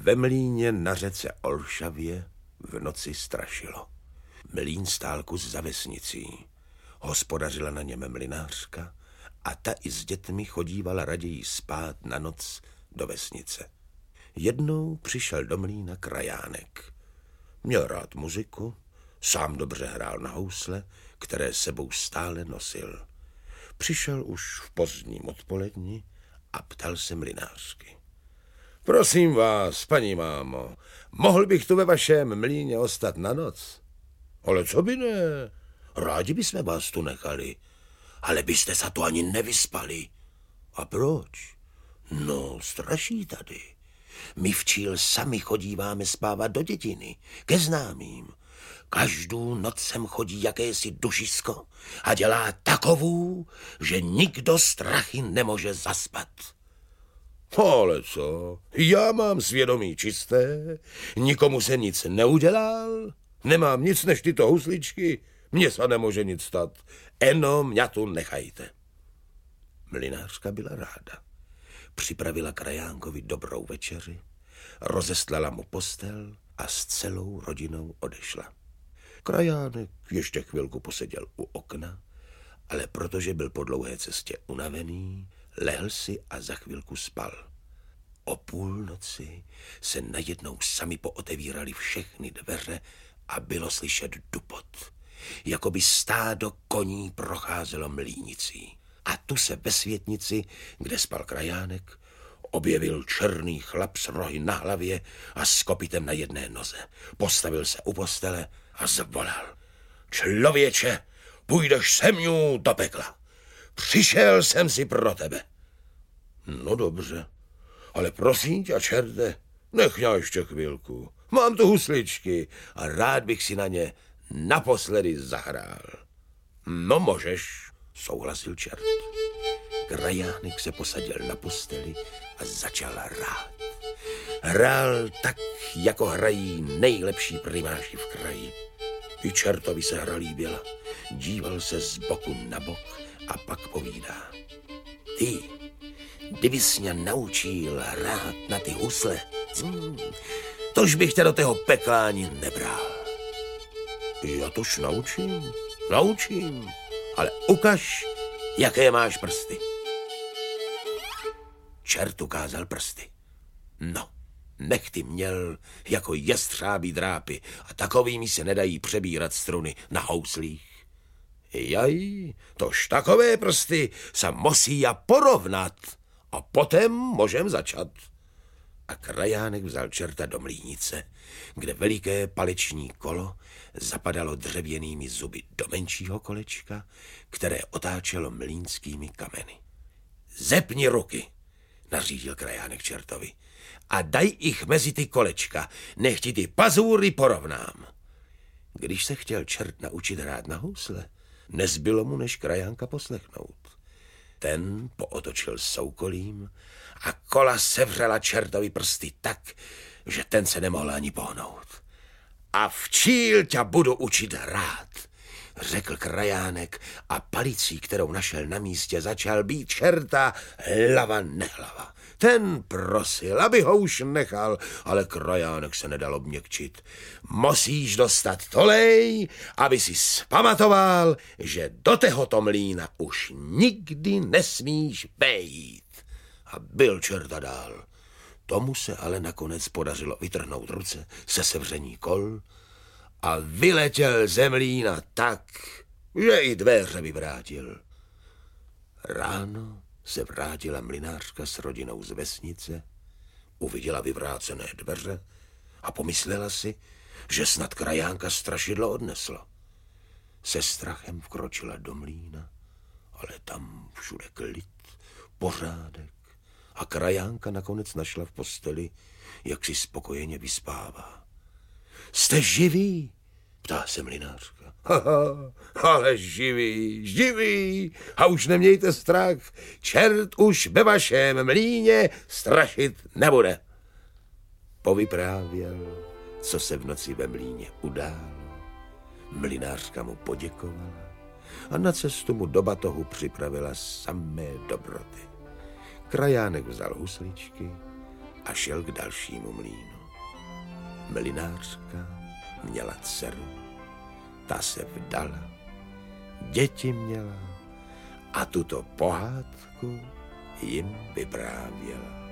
Ve mlýně na řece Olšavě v noci strašilo. Mlýn stál kus za vesnicí. Hospodařila na něm mlynářka a ta i s dětmi chodívala raději spát na noc do vesnice. Jednou přišel do mlýna krajánek. Měl rád muziku, sám dobře hrál na housle, které sebou stále nosil. Přišel už v pozdním odpoledni a ptal se mlynářky. Prosím vás, paní mámo, mohl bych tu ve vašem mlýně ostat na noc? Ale co by ne? Rádi bychom vás tu nechali, ale byste se tu ani nevyspali. A proč? No, straší tady. My v Číl sami chodíváme spávat do dětiny, ke známým. Každou noc sem chodí jakési dušisko a dělá takovou, že nikdo strachy nemůže zaspat. Ale co? Já mám svědomí čisté, nikomu se nic neudělal, nemám nic než tyto husličky, mně se nemůže nic stát, jenom mě tu nechajte. Mlynářka byla ráda. Připravila krajánkovi dobrou večeři, rozestlala mu postel a s celou rodinou odešla. Krajánek ještě chvilku poseděl u okna, ale protože byl po dlouhé cestě unavený, lehl si a za chvilku spal. O půlnoci se najednou sami pootevíraly všechny dveře a bylo slyšet dupot, jako by stádo koní procházelo mlýnicí. A tu se ve světnici, kde spal krajánek, objevil černý chlap s rohy na hlavě a s kopitem na jedné noze. Postavil se u postele a zvolal. Člověče, půjdeš se mnou do pekla. Přišel jsem si pro tebe. No dobře, ale prosím tě, čerte, nech mě ještě chvilku. Mám tu husličky a rád bych si na ně naposledy zahrál. No můžeš, souhlasil čert. Krajánek se posadil na posteli a začal hrát. Hrál tak, jako hrají nejlepší primáši v kraji. I čertovi se hra líbila. Díval se z boku na bok a pak povídá. Ty, kdybys mě naučil hrát na ty husle, tož bych tě do tého pekla ani nebral. Já tož naučím, ale ukaž, jaké máš prsty. Čert ukázal prsty. No, nechty měl jako jestřábí drápy a takovými se nedají přebírat struny na houslích. Jaj, tož takové prsty se musí a porovnat a potom můžem začat. A krajánek vzal čerta do mlýnice, kde veliké paliční kolo zapadalo dřevěnými zuby do menšího kolečka, které otáčelo mlýnskými kameny. Zepni ruky, nařídil krajánek čertovi, a daj jich mezi ty kolečka, nech ti ty pazůry porovnám. Když se chtěl čert naučit hrát na housle, nezbylo mu než krajánka poslechnout. Ten pootočil soukolím a kola sevřela čertovi prsty tak, že ten se nemohl ani pohnout. A v Číl tě budu učit hrát, řekl krajánek a palicí, kterou našel na místě, začal být čerta hlava nehlava. Ten prosil, aby ho už nechal, ale krajánek se nedal obměkčit. Musíš dostat tolej, aby si zpamatoval, že do tohoto mlýna už nikdy nesmíš bejít. A byl čerta dál. Tomu se ale nakonec podařilo vytrhnout ruce se sevření kol a vyletěl ze mlýna tak, že i dveře vyvrátil. Ráno se vrátila mlynářka s rodinou z vesnice, uviděla vyvrácené dveře a pomyslela si, že snad krajánka strašidlo odneslo. Se strachem vkročila do mlýna, ale tam všude klid, pořádek a krajánka nakonec našla v posteli, jak si spokojeně vyspává. Jste živý? Ptá se mlynářka. Ale živý, a už nemějte strach, čert už ve vašem mlýně strašit nebude. Povyprávěl, co se v noci ve mlýně událo. Mlynářka mu poděkovala a na cestu mu do batohu připravila samé dobroty. Krajánek vzal husličky a šel k dalšímu mlýnu. Mlynářka měla dceru, ta se vdala, děti měla a tuto pohádku jim vyprávěla.